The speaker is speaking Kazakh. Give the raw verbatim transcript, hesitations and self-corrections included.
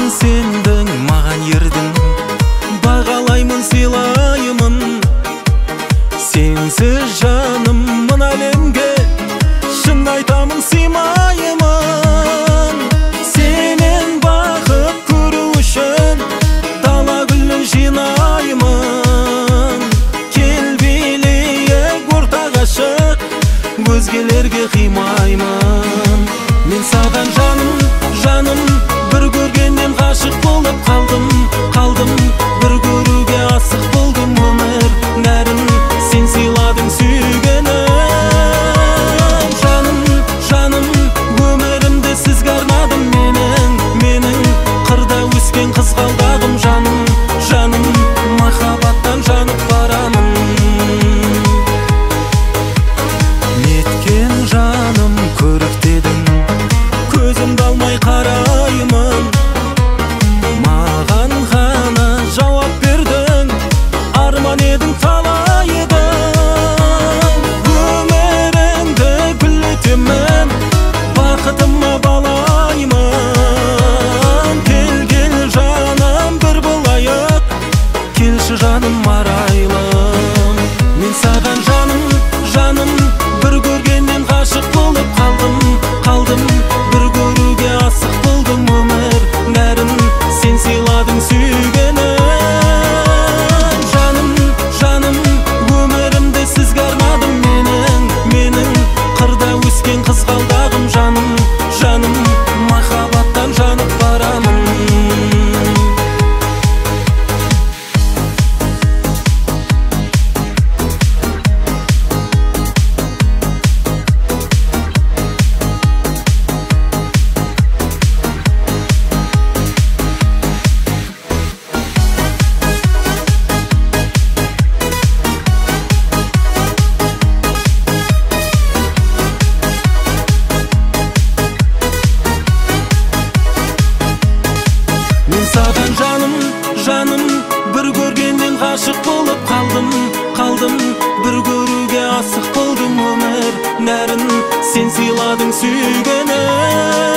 сендің маған ердің, бағалаймын сыйлаймын. Сенсіз жаным мына әлемге шын айтамын сыймаймын. Сенен бақыт көру үшін дала гүлін жинаймын. Кел билейік ортаға шық, өзгелерге қимаймын. Мен саған жаным, жаным, бір көргеннен ғашық болып қалдым, қалдым. Бір көруге асық болдым, өмір нәрін сен сыйладың сүйгенім. Жаным, жаным, өмірімді сізге арнадым менің, менің қырда өскен қызғалдағым. Жаным, жаным, махаббаттан жанып барамын. Неткен жаным көріктедің, көзімді алмай қараймын. Маған ғана жауап бердің, арман едің талайдың. Өміріңді гүлдетемін, бақытыма балаймын. Кел, кел жаным, бір болайық, келші жаным арайлым. Мен саған жаным, жаным, бір көргеннен ғашық болып қалдым, қалдым. Бір көруге асық болдым, өмір нәрін сен сыйладың сүйгенім. Жаным, жаным, өмірімді сізге арнадым менің, менің қырда өскен қызғалдағым. Жаным, жаным, махаббаттан жанып барамын. Мен саған жаным, жаным, бір көргеннен ғашық болып қалдым, қалдым. Бір көруге асық болдым, өмір нәрін сен сыйладың сүйгенім.